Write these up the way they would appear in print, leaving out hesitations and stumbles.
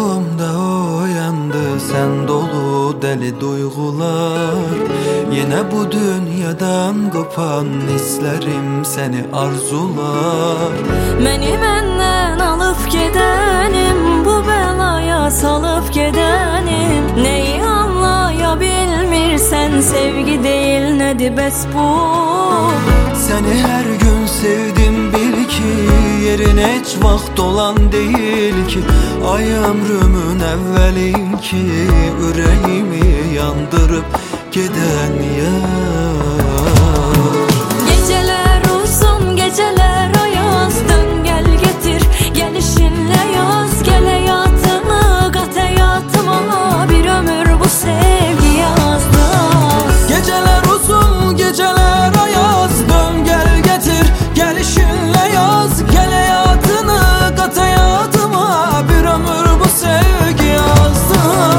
ruhumda uyandı sen dolu deli duygular. Yine bu dünyadan kopan hislerim seni arzular. Məni məndən alıb gedənim, bu belaya salıb gedənim. Neyi anlaya bilmirsən, sevgi değil nədir bəs bu? Seni her gün sevdim bil ki, yerin hiç vaxt olan değil ki. Ay ömrümün evveli ki, yüreğimi yandırıp giden yar. Geceler uzun, geceler ayaz, dön gel getir, gelişinle yaz. Gel hayatını kat hayatıma, bir ömür bu sevgi yazdı. Geceler uzun, geceler ayaz, dön gel getir, gelişinle yaz. Gel hayatını kat hayatıma, bir ömür bu sevgi yazdı.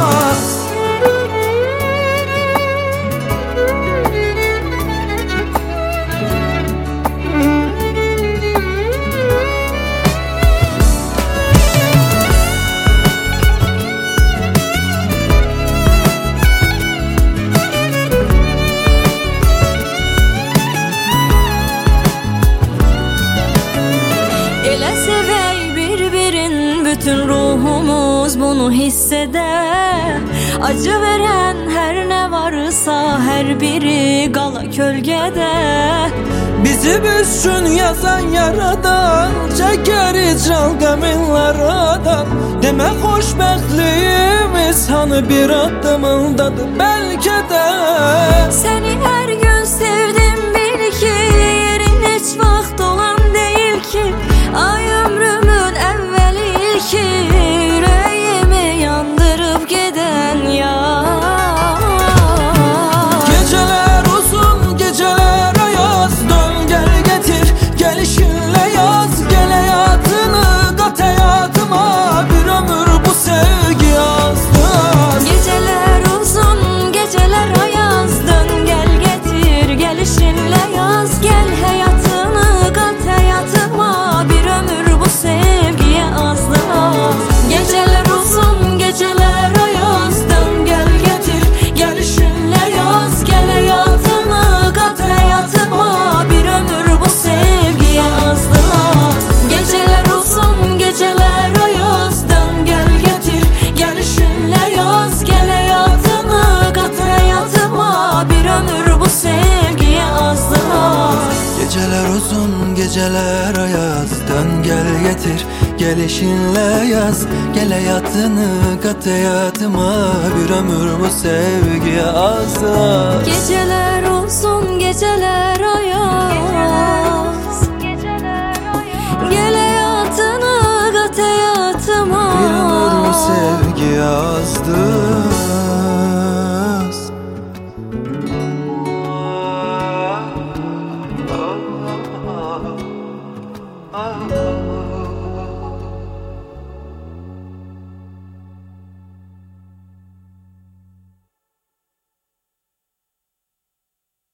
Bütün ruhumuz bunu hisseder. Acı veren her ne varsa her biri kala kölgede. Bizi biz üçün yazan yaradan, çeker icral qəminlaradan. Demək xoşbəxtliyimiz hanı bir addımındadır belki de. Seni her gün sevdim bil ki, yerin hiç vaxt olan değil ki. Ay ömrümün evveli ki, yüreğimi yandırıp giden yar. Geceler uzun, geceler ayaz, dön gel getir, gelişinle yaz. Gel hayatını kat hayatıma, bir ömür bu sevgi yazdı. Geceler uzun, geceler ayaz, dön gel getir, gelişinle yaz. Gel hayatını kat hayatıma, bir ömür bu sevgiye azdı. Geceler uzun, geceler ayaz, dön gel getir, gelişinle yaz. Gel hayatını kat hayatıma, bir ömür bu sevgiye azdı. Geceler uzun, geceler ayaz, dön gel getir, gelişinle yaz. Gel hayatını kat hayatıma, bir ömür bu sevgiye azdı. Geceler uzun, geceler ayaz, dön gel getir, gelişinle yaz. Gel hayatını kat hayatıma, bir ömür bu sevgiye azdı. Geceler uzun, geceler ayaz, gel hayatını kat hayatıma, Bir ömür bu sevgiye azdı.